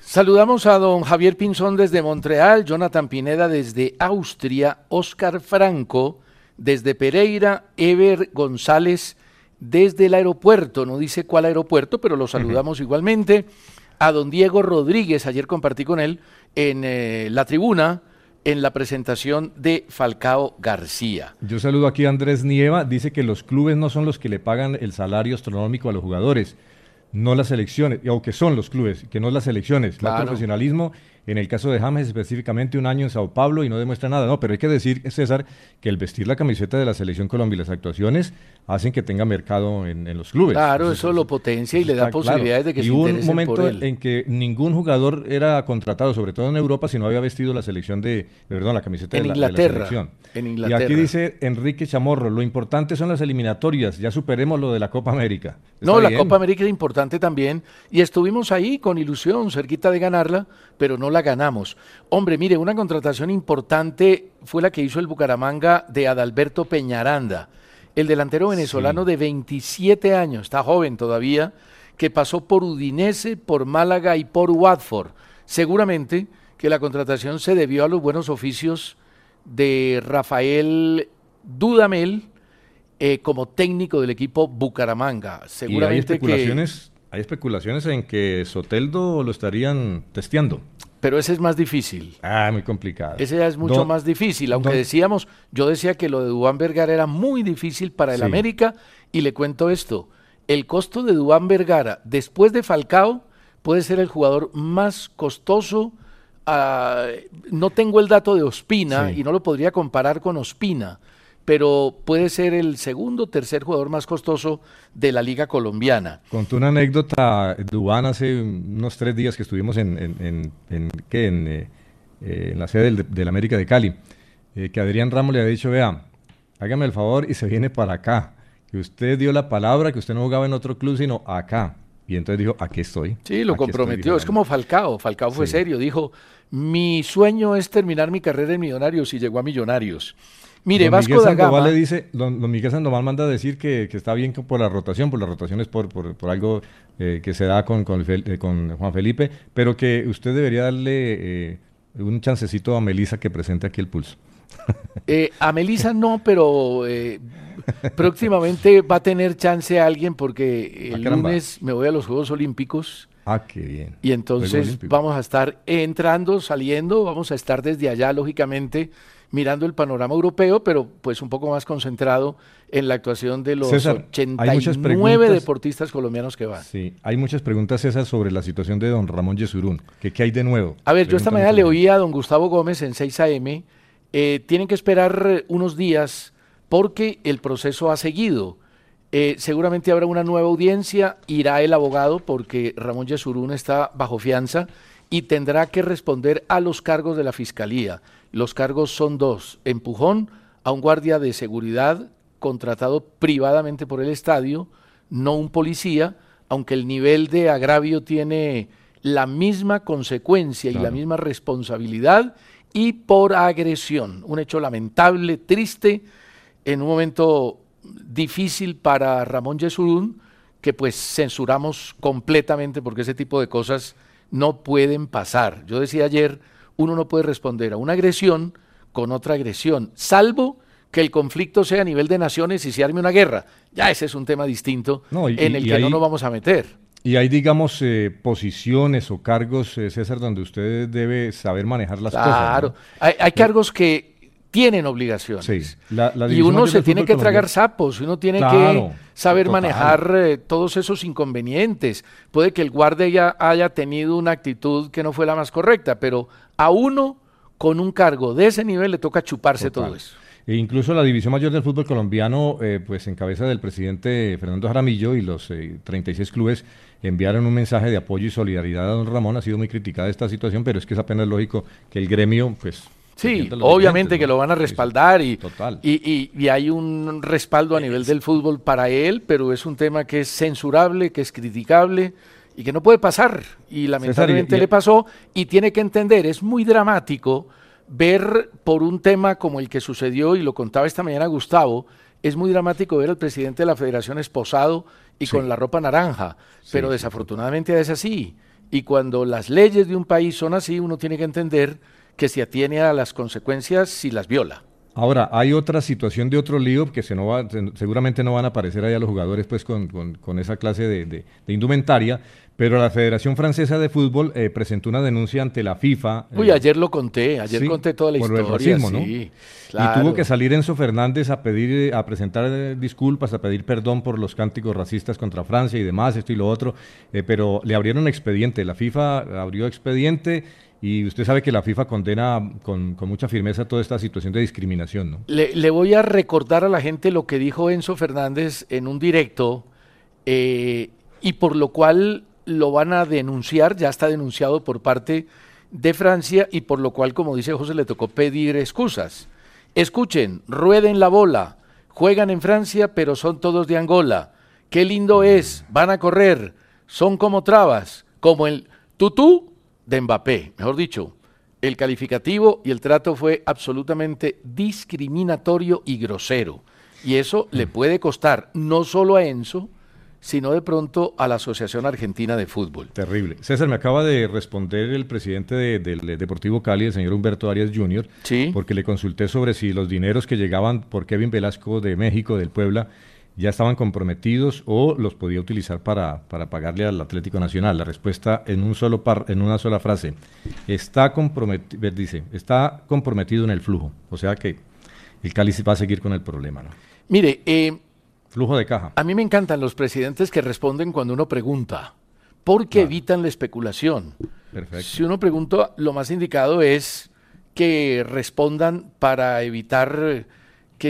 Saludamos a don Javier Pinzón desde Montreal, Jonathan Pineda desde Austria, Oscar Franco desde Pereira, Ever González desde el aeropuerto, no dice cuál aeropuerto, pero lo saludamos igualmente. A don Diego Rodríguez, ayer compartí con él en la tribuna, en la presentación de Falcao García. Yo saludo aquí a Andrés Nieva, dice que los clubes no son los que le pagan el salario astronómico a los jugadores, no las selecciones, o que son los clubes, que no las selecciones. Claro. El profesionalismo, en el caso de James específicamente, un año en Sao Paulo y no demuestra nada. No, pero hay que decir, César, que el vestir la camiseta de la Selección Colombia y las actuaciones hacen que tenga mercado en los clubes. Claro, eso lo potencia y le da posibilidades de que se interesen por él. Y hubo un momento en que ningún jugador era contratado, sobre todo en Europa, si no había vestido la selección la camiseta de la selección. En Inglaterra. Y aquí dice Enrique Chamorro, lo importante son las eliminatorias, ya superemos lo de la Copa América. No, la Copa América es importante también y estuvimos ahí con ilusión, cerquita de ganarla, pero no la ganamos. Hombre, mire, una contratación importante fue la que hizo el Bucaramanga de Adalberto Peñaranda, el delantero venezolano de 27 años, está joven todavía, que pasó por Udinese, por Málaga y por Watford. Seguramente que la contratación se debió a los buenos oficios de Rafael Dudamel como técnico del equipo Bucaramanga. Seguramente hay especulaciones en que Soteldo lo estarían testeando. Pero ese es más difícil. Muy complicado. Ese ya es mucho más difícil, aunque yo decía que lo de Duván Vergara era muy difícil para el América, y le cuento esto, el costo de Duván Vergara después de Falcao puede ser el jugador más costoso. No tengo el dato de Ospina y no lo podría comparar con Ospina, pero puede ser el segundo o tercer jugador más costoso de la Liga Colombiana. Contó una anécdota, Duván, hace unos 3 días que estuvimos en la sede del América de Cali, que Adrián Ramos le había dicho, vea, hágame el favor y se viene para acá, que usted dio la palabra que usted no jugaba en otro club sino acá. Y entonces dijo, aquí estoy. Sí, lo comprometió. Es como Falcao. Falcao fue serio. Dijo, mi sueño es terminar mi carrera en Millonarios, y llegó a Millonarios. Mire, don Vasco da Gama... le dice, don Miguel Sandoval manda a decir que está bien por la rotación es por algo que se da con Juan Felipe, pero que usted debería darle un chancecito a Melissa que presente aquí el pulso. A Melissa no, pero próximamente va a tener chance a alguien, porque el lunes me voy a los Juegos Olímpicos. Qué bien. Y entonces vamos a estar entrando, saliendo, vamos a estar desde allá, lógicamente, mirando el panorama europeo, pero pues un poco más concentrado en la actuación de los César, 89 deportistas colombianos que van. Sí, hay muchas preguntas, César, sobre la situación de don Ramón Yesurún. ¿Qué hay de nuevo? A ver, yo esta mañana le oí a don Gustavo Gómez en 6 AM. Tienen que esperar unos días porque el proceso ha seguido. Seguramente habrá una nueva audiencia, irá el abogado porque Ramón Yesurún está bajo fianza y tendrá que responder a los cargos de la Fiscalía. Los cargos son 2, empujón a un guardia de seguridad contratado privadamente por el estadio, no un policía, aunque el nivel de agravio tiene la misma consecuencia y la misma responsabilidad, y por agresión, un hecho lamentable, triste, en un momento difícil para Ramón Yesurún, que pues censuramos completamente porque ese tipo de cosas no pueden pasar. Yo decía ayer, uno no puede responder a una agresión con otra agresión, salvo que el conflicto sea a nivel de naciones y se arme una guerra. Ya ese es un tema distinto en el que no nos vamos a meter. Y hay, digamos, posiciones o cargos, César, donde usted debe saber manejar las cosas. Claro, hay cargos que tienen obligaciones. Sí. Y uno se tiene que tragar sapos, uno tiene que saber manejar todos esos inconvenientes. Puede que el guardia haya tenido una actitud que no fue la más correcta, pero a uno con un cargo de ese nivel le toca chuparse todo eso. E incluso la División Mayor del Fútbol Colombiano, pues en cabeza del presidente Fernando Jaramillo y los 36 clubes enviaron un mensaje de apoyo y solidaridad a don Ramón. Ha sido muy criticada esta situación, pero es que es apenas lógico que el gremio, pues... Sí, obviamente que lo van a respaldar y hay un respaldo a nivel del fútbol para él, pero es un tema que es censurable, que es criticable y que no puede pasar. Y lamentablemente le pasó, y tiene que entender, es muy dramático ver por un tema como el que sucedió, y lo contaba esta mañana Gustavo, es muy dramático ver al presidente de la federación esposado y con la ropa naranja, pero desafortunadamente es así. Y cuando las leyes de un país son así, uno tiene que entender que se atiene a las consecuencias si las viola. Ahora, hay otra situación de otro lío que seguramente no van a aparecer allá los jugadores pues con esa clase de indumentaria, pero la Federación Francesa de Fútbol presentó una denuncia ante la FIFA. Uy, ayer lo conté, sí, conté toda la por historia. El racismo, sí, ¿no? claro. Y tuvo que salir Enzo Fernández a presentar disculpas, a pedir perdón por los cánticos racistas contra Francia y demás, esto y lo otro, pero le abrieron expediente, la FIFA abrió expediente. Y usted sabe que la FIFA condena con mucha firmeza toda esta situación de discriminación, ¿no? Le voy a recordar a la gente lo que dijo Enzo Fernández en un directo, y por lo cual lo van a denunciar, ya está denunciado por parte de Francia, y por lo cual, como dice José, le tocó pedir excusas. Escuchen, rueden la bola, juegan en Francia, pero son todos de Angola. Qué lindo es, van a correr, son como trabas, como el tutú de Mbappé, mejor dicho, el calificativo y el trato fue absolutamente discriminatorio y grosero. Y eso le puede costar no solo a Enzo, sino de pronto a la Asociación Argentina de Fútbol. Terrible. César, me acaba de responder el presidente del Deportivo Cali, el señor Humberto Arias Jr., ¿Sí? porque le consulté sobre si los dineros que llegaban por Kevin Velasco de México, del Puebla, ya estaban comprometidos o los podía utilizar para pagarle al Atlético Nacional. La respuesta en una sola frase: está comprometido en el flujo. O sea que el Cali va a seguir con el problema, ¿no? Mire, flujo de caja. a mí me encantan los presidentes que responden cuando uno pregunta, porque evitan la especulación. Perfecto. Si uno pregunta, lo más indicado es que respondan para evitar que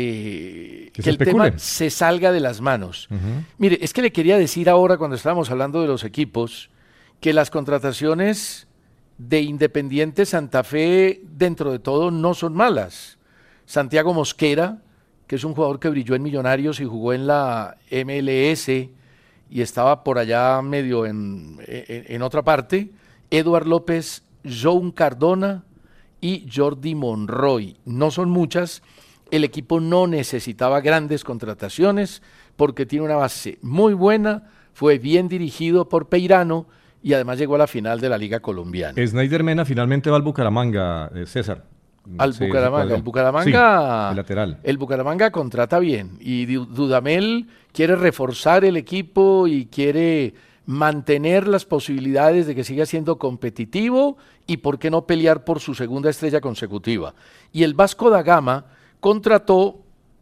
el tema se salga de las manos. Mire, es que le quería decir ahora, cuando estábamos hablando de los equipos, que las contrataciones de Independiente Santa Fe, dentro de todo, no son malas. Santiago Mosquera, que es un jugador que brilló en Millonarios y jugó en la MLS y estaba por allá medio en otra parte. Eduard López, John Cardona y Jordi Monroy. No son muchas. El equipo no necesitaba grandes contrataciones porque tiene una base muy buena, fue bien dirigido por Peirano y además llegó a la final de la Liga Colombiana. Snyder Mena finalmente va al Bucaramanga, César. Bucaramanga. Sí, el lateral. El Bucaramanga contrata bien y Dudamel quiere reforzar el equipo y quiere mantener las posibilidades de que siga siendo competitivo y por qué no pelear por su segunda estrella consecutiva. Y el Vasco da Gama contrató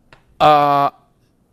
a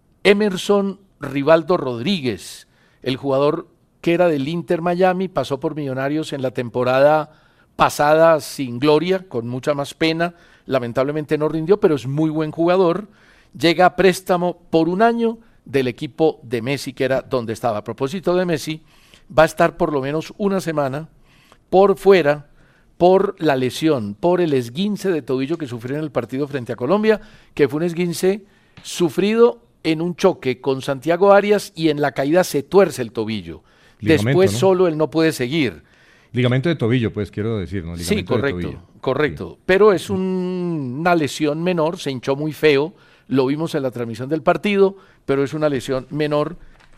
Emerson Rivaldo Rodríguez, el jugador que era del Inter Miami, pasó por Millonarios en la temporada pasada sin gloria, con mucha más pena, lamentablemente no rindió, pero es muy buen jugador, llega a préstamo por un año del equipo de Messi, que era donde estaba. A propósito de Messi, va a estar por lo menos una semana por fuera, por la lesión, por el esguince de tobillo que sufrió en el partido frente a Colombia, que fue un esguince sufrido en un choque con Santiago Arias y en la caída se tuerce el tobillo. Ligamento, después ¿no? Solo él no puede seguir. Ligamento de tobillo, pues quiero decir, ¿no? Sí, Ligamento correcto. Sí. Pero es una lesión menor, se hinchó muy feo, lo vimos en la transmisión del partido, pero es una lesión menor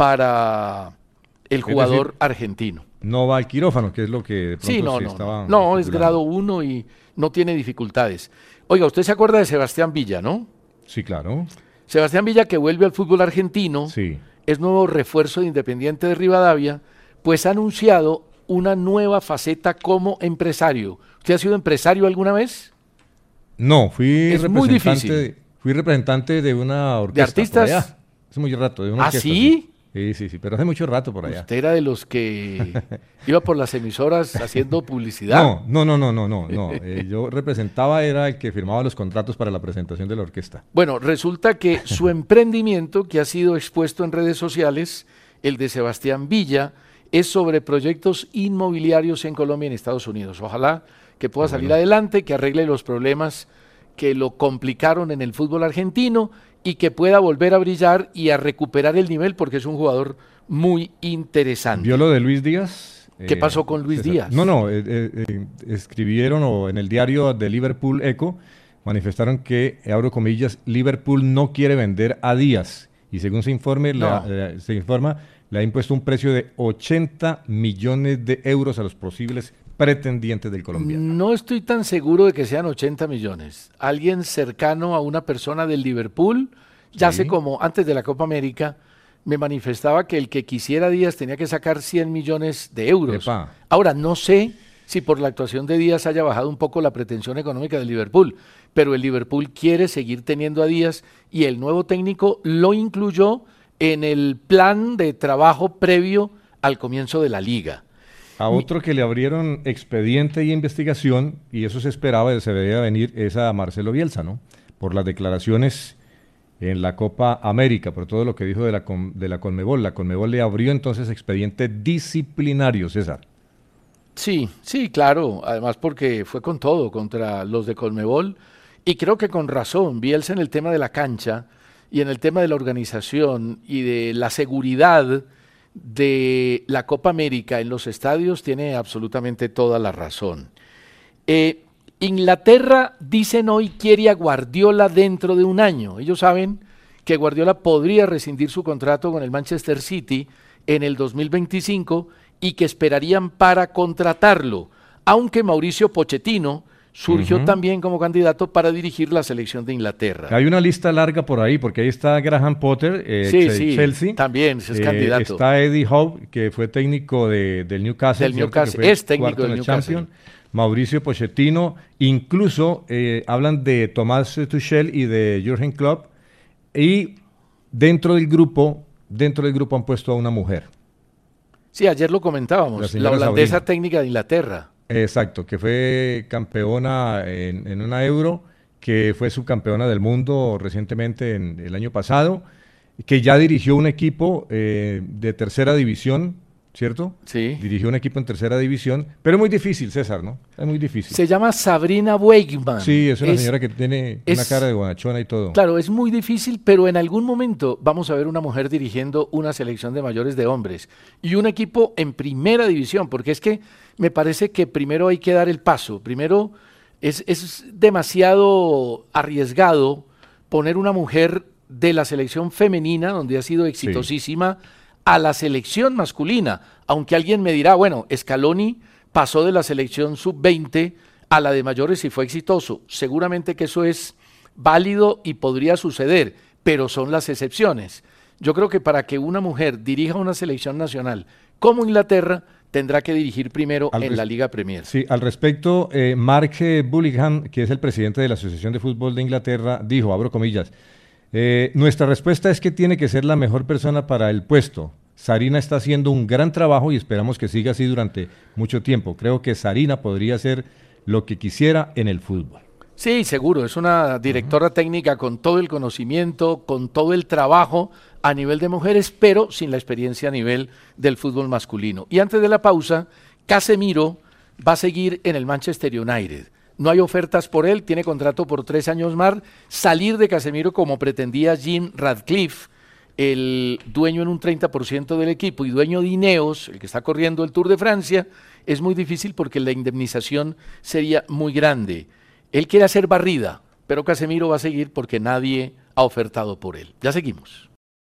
para el jugador argentino. No va al quirófano, que es lo que de pronto estaba... No, es grado 1 y no tiene dificultades. Oiga, usted se acuerda de Sebastián Villa, ¿no? Sí, claro. Sebastián Villa, que vuelve al fútbol argentino, sí. Es nuevo refuerzo de Independiente de Rivadavia, pues ha anunciado una nueva faceta como empresario. ¿Usted ha sido empresario alguna vez? No, fui representante de una orquesta. ¿De artistas? Por allá. Hace mucho rato. De una orquesta, ¿sí? Sí, pero hace mucho rato por allá. Usted era de los que iba por las emisoras haciendo publicidad. No. Yo representaba, era el que firmaba los contratos para la presentación de la orquesta. Bueno, resulta que su emprendimiento, que ha sido expuesto en redes sociales, el de Sebastián Villa, es sobre proyectos inmobiliarios en Colombia y en Estados Unidos. Ojalá que pueda salir adelante, que arregle los problemas que lo complicaron en el fútbol argentino y que pueda volver a brillar y a recuperar el nivel porque es un jugador muy interesante. ¿Vio lo de Luis Díaz? ¿Qué pasó con Luis Díaz? No, escribieron o en el diario de Liverpool Echo manifestaron que, abro comillas, Liverpool no quiere vender a Díaz y según se informa, le ha impuesto un precio de 80 millones de euros a los posibles pretendientes del colombiano. No estoy tan seguro de que sean 80 millones. Alguien cercano a una persona del Liverpool, ya Sí. sé como antes de la Copa América, me manifestaba que el que quisiera Díaz tenía que sacar 100 millones de euros. Epa. Ahora, no sé si por la actuación de Díaz haya bajado un poco la pretensión económica del Liverpool, pero el Liverpool quiere seguir teniendo a Díaz y el nuevo técnico lo incluyó en el plan de trabajo previo al comienzo de la liga. A otro que le abrieron expediente y investigación, y eso se esperaba, se veía venir, es a Marcelo Bielsa, ¿no? Por las declaraciones en la Copa América, por todo lo que dijo de la Conmebol. La Conmebol le abrió entonces expediente disciplinario, César. Sí, sí, claro, además porque fue con todo contra los de Conmebol y creo que con razón, Bielsa en el tema de la cancha y en el tema de la organización y de la seguridad de la Copa América en los estadios tiene absolutamente toda la razón. Inglaterra, dicen hoy, quiere a Guardiola dentro de un año. Ellos saben que Guardiola podría rescindir su contrato con el Manchester City en el 2025 y que esperarían para contratarlo, aunque Mauricio Pochettino surgió también como candidato para dirigir la selección de Inglaterra. Hay una lista larga por ahí, porque ahí está Graham Potter, Sí, Chelsea. también es candidato. Está Eddie Howe, que fue técnico del Newcastle. Del ¿cierto? Newcastle, Que fue es técnico cuarto del en la Newcastle. Champions. Mauricio Pochettino, incluso hablan de Thomas Tuchel y de Jürgen Klopp, y dentro del grupo han puesto a una mujer. Sí, ayer lo comentábamos, la señora holandesa Sabrina. técnica de Inglaterra. Exacto, que fue campeona en una Euro, que fue subcampeona del mundo recientemente en el año pasado, que ya dirigió un equipo de tercera división, ¿cierto? Sí. Dirigió un equipo en tercera división, pero es muy difícil, César, ¿no? Es muy difícil. Se llama Sabrina Weigman. Sí, es una señora que tiene una cara de bonachona y todo. Claro, es muy difícil, pero en algún momento vamos a ver una mujer dirigiendo una selección de mayores de hombres y un equipo en primera división, porque es que me parece que primero hay que dar el paso. Primero es demasiado arriesgado poner una mujer de la selección femenina, donde ha sido exitosísima, a la selección masculina. Aunque alguien me dirá, bueno, Scaloni pasó de la selección sub-20 a la de mayores y fue exitoso. Seguramente que eso es válido y podría suceder, pero son las excepciones. Yo creo que para que una mujer dirija una selección nacional como Inglaterra, tendrá que dirigir primero en la Liga Premier. Sí, al respecto, Mark Bullingham, que es el presidente de la Asociación de Fútbol de Inglaterra, dijo, abro comillas, nuestra respuesta es que tiene que ser la mejor persona para el puesto. Sarina está haciendo un gran trabajo y esperamos que siga así durante mucho tiempo. Creo que Sarina podría hacer lo que quisiera en el fútbol. Sí, seguro, es una directora técnica con todo el conocimiento, con todo el trabajo a nivel de mujeres, pero sin la experiencia a nivel del fútbol masculino. Y antes de la pausa, Casemiro va a seguir en el Manchester United. No hay ofertas por él, tiene contrato por 3 años más. Salir de Casemiro como pretendía Jim Ratcliffe, el dueño en un 30% del equipo y dueño de Ineos, el que está corriendo el Tour de Francia, es muy difícil porque la indemnización sería muy grande. Él quiere hacer barrida, pero Casemiro va a seguir porque nadie ha ofertado por él. Ya seguimos.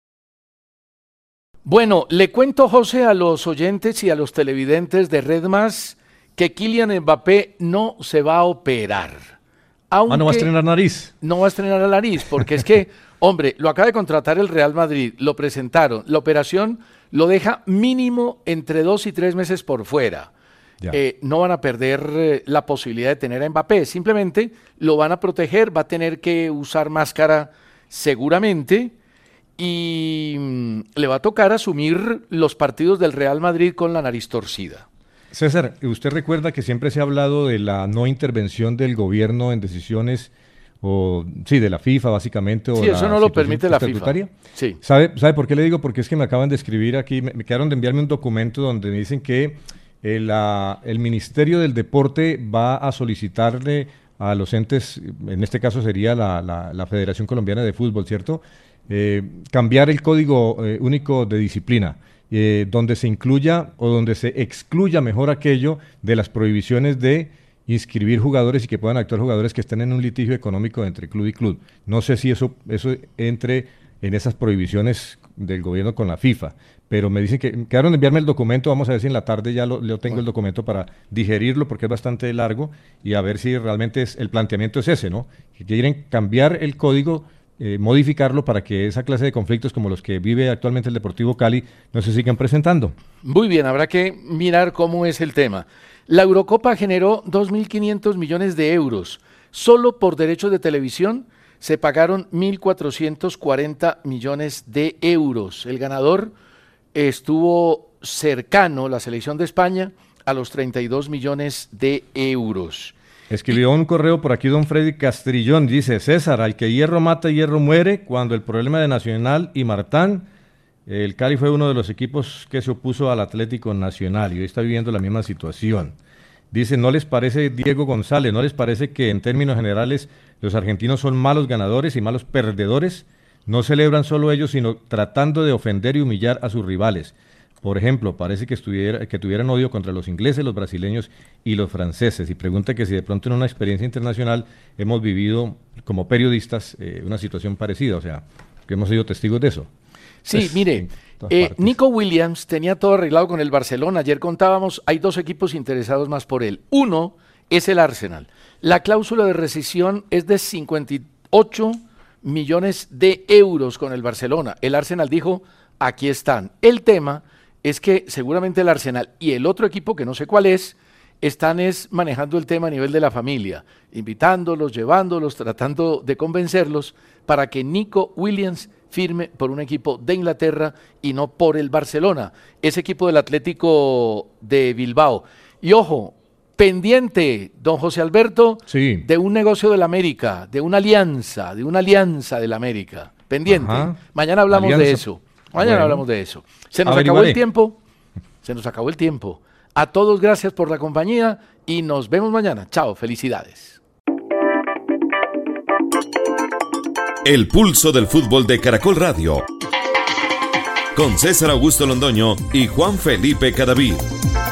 Bueno, le cuento, José, a los oyentes y a los televidentes de Red Más que Kylian Mbappé no se va a operar. ¿No va a estrenar nariz? No va a estrenar la nariz, porque es que, hombre, lo acaba de contratar el Real Madrid, lo presentaron, la operación lo deja mínimo entre 2 y 3 meses por fuera. No van a perder la posibilidad de tener a Mbappé, simplemente lo van a proteger, va a tener que usar máscara seguramente y le va a tocar asumir los partidos del Real Madrid con la nariz torcida. César, usted recuerda que siempre se ha hablado de la no intervención del gobierno en decisiones, de la FIFA básicamente. Sí, eso no lo permite la FIFA. Sí. ¿Sabe por qué le digo? Porque es que me acaban de escribir aquí, me quedaron de enviarme un documento donde me dicen que el Ministerio del Deporte va a solicitarle a los entes, en este caso sería la Federación Colombiana de Fútbol, ¿cierto? Cambiar el Código Único de Disciplina, donde se incluya o donde se excluya mejor aquello de las prohibiciones de inscribir jugadores y que puedan actuar jugadores que estén en un litigio económico entre club y club. No sé si eso entre en esas prohibiciones del gobierno con la FIFA. Pero me dicen que quedaron de enviarme el documento, vamos a ver si en la tarde ya lo tengo el documento para digerirlo, porque es bastante largo, y a ver si realmente el planteamiento es ese, ¿no? Que quieren cambiar el código, modificarlo para que esa clase de conflictos como los que vive actualmente el Deportivo Cali no se sigan presentando. Muy bien, habrá que mirar cómo es el tema. La Eurocopa generó 2.500 millones de euros. Solo por derechos de televisión se pagaron 1.440 millones de euros. El ganador estuvo cercano, la selección de España, a los 32 millones de euros. Escribió un correo por aquí don Freddy Castrillón, dice: César, al que hierro mata, hierro muere. Cuando el problema de Nacional y Martán, el Cali fue uno de los equipos que se opuso al Atlético Nacional y hoy está viviendo la misma situación. Dice: ¿no les parece, Diego González, no les parece que en términos generales los argentinos son malos ganadores y malos perdedores? No celebran solo ellos, sino tratando de ofender y humillar a sus rivales. Por ejemplo, parece que tuvieran odio contra los ingleses, los brasileños y los franceses. Y pregunta que si de pronto en una experiencia internacional hemos vivido como periodistas una situación parecida, o sea, que hemos sido testigos de eso. Sí, pues, mire, Nico Williams tenía todo arreglado con el Barcelona. Ayer contábamos, hay dos equipos interesados más por él. Uno es el Arsenal. La cláusula de rescisión es de 58 millones de euros con el Barcelona. El Arsenal dijo, aquí están. El tema es que seguramente el Arsenal y el otro equipo, que no sé cuál es, están manejando el tema a nivel de la familia, invitándolos, llevándolos, tratando de convencerlos para que Nico Williams firme por un equipo de Inglaterra y no por el Barcelona, ese equipo del Atlético de Bilbao. Y ojo, pendiente, don José Alberto, sí, de un negocio del América, de una alianza del América. Pendiente. Ajá. Mañana hablamos de eso. Mañana hablamos de eso. Se nos acabó el tiempo. Se nos acabó el tiempo. A todos, gracias por la compañía y nos vemos mañana. Chao, felicidades. El pulso del fútbol de Caracol Radio. Con César Augusto Londoño y Juan Felipe Cadavid.